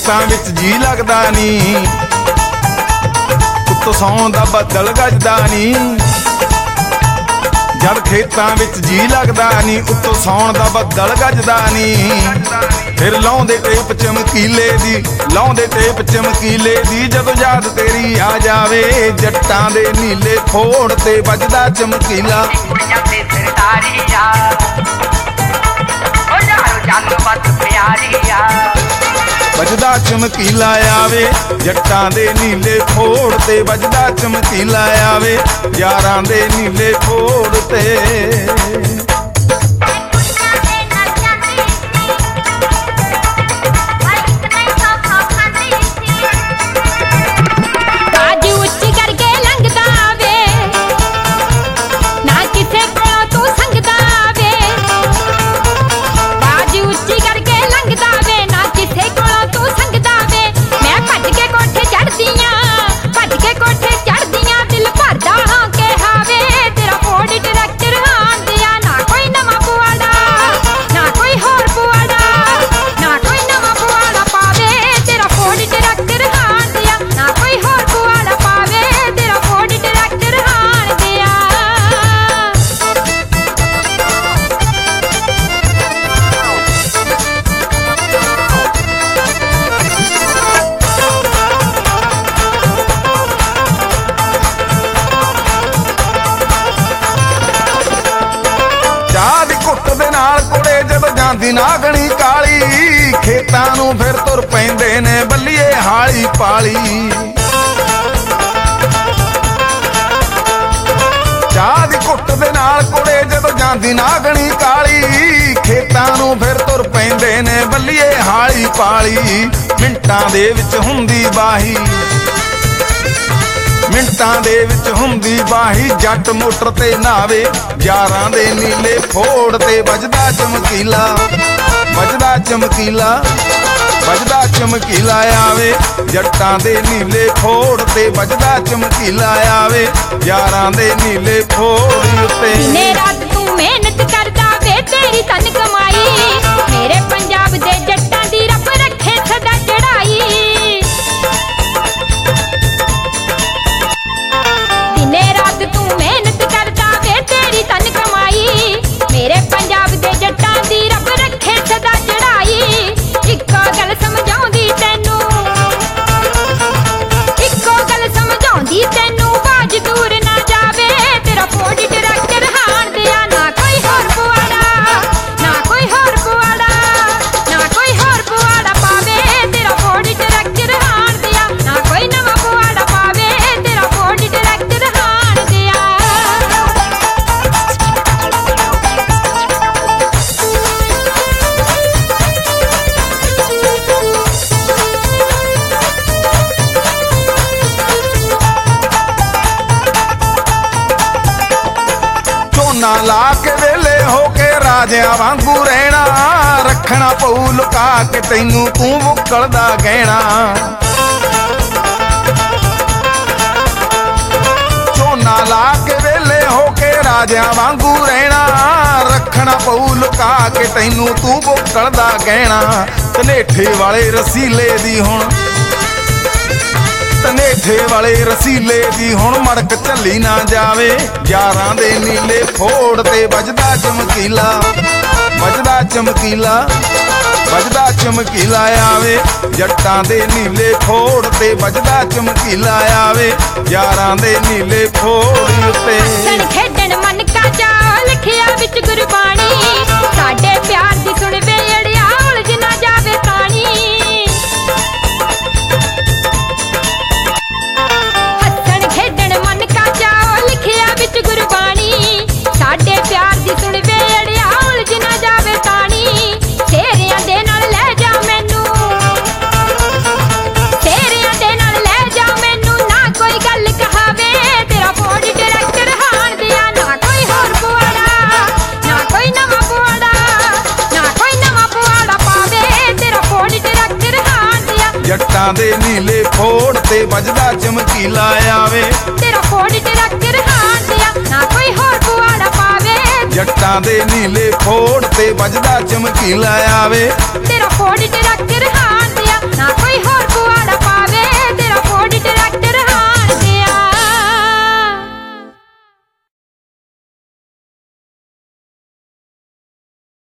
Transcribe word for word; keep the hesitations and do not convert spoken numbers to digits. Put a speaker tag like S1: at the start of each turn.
S1: खेतां विच जी लगदा नी, उत्तों सौं दा बदल गजदा नी। जद खेतां विच जी लगदा नी, उत्तों सौण दा बदल गजदा नी। फिर लाउंदे टेप चमकीले दी, लाउंदे टेप चमकीले दी, जदों याद तेरी आ जावे जट्टां दे नीले फोड़ ते बजदा चमकीला। बजदा चमकीला आवे जट्टां दे नीले फोड़ ते, बजदा चमकीला आवे यारां दे नीले फोड़ ते। ਜਾਂਦੀ ਨਾਗਣੀ ਕਾਲੀ, ਖੇਤਾਂ ਨੂੰ ਫਿਰ ਤੁਰ ਪੈਂਦੇ ਨੇ ਬੱਲੀਏ ਹਾਲੀ ਪਾਲੀ। ਚਾਹ ਦੀ ਘੁੱਟ ਦੇ ਨਾਲ ਕੁੜੇ ਜਦੋਂ ਜਾਂਦੀ ਨਾਗਣੀ ਕਾਲੀ, ਖੇਤਾਂ ਨੂੰ ਫਿਰ ਤੁਰ ਪੈਂਦੇ ਨੇ ਬੱਲੀਏ ਹਾਲੀ ਪਾਲੀ। ਮਿੰਟਾਂ ਦੇ ਵਿੱਚ ਹੁੰਦੀ ਬਾਹੀ, ਮਿੰਟਾਂ ਦੇ ਵਿੱਚ ਹੁੰਦੀ ਬਾਹੀ, ਜੱਟ ਮੋਟਰ ਤੇ ਨਾਵੇ ਯਾਰਾਂ ਦੇ ਨੀਲੇ ਫੋੜ ਤੇ, ਵੱਜਦਾ ਚਮਕੀਲਾ ਵੱਜਦਾ ਚਮਕੀਲਾ ਵੱਜਦਾ ਚਮਕੀਲਾ ਆਵੇ ਜੱਟਾਂ ਦੇ ਨੀਲੇ ਫੋੜ ਤੇ, ਵੱਜਦਾ ਚਮਕੀਲਾ ਆਵੇ ਯਾਰਾਂ ਦੇ ਨੀਲੇ ਫੋੜ ਉੱਤੇ।
S2: ਦਿਨੇ ਰਾਤ ਤੂੰ ਮਿਹਨਤ ਕਰਦਾ ਵੇ ਤੇਰੀ ਤਨ ਕਮਾਈ, ਮੇਰੇ ਪੰਜਾਬ ਦੇ ਜੱਟਾਂ ਦੀ ਰੱਬ ਰੱਖੇ ਸਦਾ ਚੜਾਈ। ਦਿਨੇ ਰਾਤ ਤੂੰ ਮਿਹਨਤ ਕਰਦਾ ਵੇ ਤੇਰੀ ਤਨ ਕਮਾਈ, ਮੇਰੇ ਪੰਜਾਬ ਦੇ ਜੱਟਾਂ ਦੀ ਰੱਬ ਰੱਖੇ ਸਦਾ ਚੜਾਈ। ਇੱਕੋ ਗੱਲ ਸਮਝਾਉਂਦੀ ਤੈਨੂੰ, ਇੱਕੋ ਗੱਲ ਸਮਝਾਉਂਦੀ ਤੈਨੂੰ, ਬਾਜ ਦੂਰ ਨਾ ਜਾਵੇ ਤੇਰਾ ਫੋੜ ਟਰੈਕਟਰ ਹਾਣ ਦਿਆ। ਨਾ ਕੋਈ ਹੋਰ ਪੁਆੜਾ, ਨਾ ਕੋਈ ਹੋਰ ਪੁਆੜਾ, ਨਾ ਕੋਈ ਹੋਰ ਪੁਆੜਾ ਪਾਵੇ ਤੇਰਾ ਫੋੜ ਟਰੈਕਟਰ ਹਾਣ ਦਿਆ। ਨਾ ਕੋਈ ਨਵਾਂ ਪੁਆੜਾ ਪਾਵੇ ਤੇਰਾ ਫੋੜ ਟਰੈਕਟਰ ਹਾਣ ਦਿਆ।
S1: ਝੋਨਾ ਲਾ ਕੇ ਵੇਲੇ ਹੋ ਕੇ ਰਾਜਿਆਂ ਵਾਂਗੂ ਰਹਿਣਾ, ਰੱਖਣਾ ਪਊ ਲੁਕਾ ਕੇ ਤੈਨੂੰ ਤੂੰ ਬੁੱਕਲ ਦਾ ਗਹਿਣਾ। ਝੋਨਾ ਲਾ ਕੇ ਵੇਲੇ ਹੋ ਕੇ ਰਾਜਿਆਂ ਵਾਂਗੂ ਰਹਿਣਾ, ਰੱਖਣਾ ਪਊ ਲੁਕਾ ਕੇ ਤੈਨੂੰ ਤੂੰ ਬੁੱਕਲ ਦਾ ਗਹਿਣਾ। ਧਨੇਠੇ ਵਾਲੇ ਰਸੀਲੇ ਦੀ ਹੁਣ, ਧਨੇਠੇ ਵਾਲੇ ਰਸੀਲੇ ਦੀ ਹੁਣ ਮੜਕ ਝੱਲੀ ਨਾ ਜਾਵੇ ਯਾਰਾਂ ਦੇ ਨੀਲੇ ਫੋੜ ਤੇ, ਵੱਜਦਾ ਚਮਕੀਲਾ ਵੱਜਦਾ ਚਮਕੀਲਾ ਵੱਜਦਾ ਚਮਕੀਲਾ ਆਵੇ ਜੱਟਾਂ ਦੇ ਨੀਲੇ ਫੋੜ ਤੇ, ਵੱਜਦਾ ਚਮਕੀਲਾ ਆਵੇ ਯਾਰਾਂ ਦੇ ਨੀਲੇ ਫੋੜ ਉੱਤੇ।
S2: ਹੱਸਣ ਖੇਡਣ ਮਨ ਕਾ ਚਾਲ ਲਿਖਿਆ ਵਿੱਚ ਗੁਰਬਾਣੀ, ਸਾਡੇ ਪਿਆਰ ਦੀ ਸੁਣ ਵੇ ਅੜਿਆ ਉਲਝ ਨਾ ਜਾਵੇ ਤਾਣੀ। ਹੱਸਣ ਖੇਡਣ ਮਨ ਕਾ ਚਾਲ ਲਿਖਿਆ ਵਿੱਚ ਗੁਰਬਾਣੀ, ਸਾਡੇ ਪਿਆਰ ਦੀ ਸੁਣ ਵੇ ਅੜਿਆ ਉਲਝ ਨਾ ਜਾਵੇ ਤਾਣੀ। ਤੇਰਿਆਂ ਦੇ ਨਾਲ ਲੈ ਜਾ ਮੈਨੂੰ, ਤੇਰਿਆਂ ਦੇ ਨਾਲ ਲੈ ਜਾ ਮੈਨੂੰ, ਨਾ ਕੋਈ ਗੱਲ ਕਹਾਵੇ ਤੇਰਾ ਫੋੜ ਟਰੈਕਟਰ ਹਾਣ ਦਿਆ। ਨਾ ਕੋਈ ਹੋਰ ਪੁਆੜਾ, ਨਾ ਕੋਈ ਨਵਾਂ ਪੁਆੜਾ, ਨਾ ਕੋਈ ਨਵਾਂ ਪੁਆੜਾ ਪਾਵੇ ਤੇਰਾ ਫੋੜ ਟਰੈਕਟਰ ਹਾਣ ਦਿਆ।
S1: ਜੱਟਾਂ ਦੇ ਨੀਲੇ ਫੋੜ ਤੇ, ਵੱਜਦਾ ਚਮਕੀਲਾ ਆਵੇ
S2: ਤੇਰਾ ਫੋੜ ਟਰੈਕਟਰ ਹਾਣ ਦਿਆ। ਨਾ ਕੋਈ ਹੋਰ ਪੁਆੜਾ ਪਾਵੇ
S1: ਜੱਟਾਂ ਦੇ ਨੀਲੇ ਫੋੜ ਤੇ, ਵੱਜਦਾ ਚਮਕੀਲਾ ਆਵੇ
S2: ਤੇਰਾ ਫੋੜ ਟਰੈਕਟਰ ਹਾਣ ਦਿਆ। ਨਾ ਕੋਈ ਹੋਰ ਪੁਆੜਾ ਪਾਵੇ।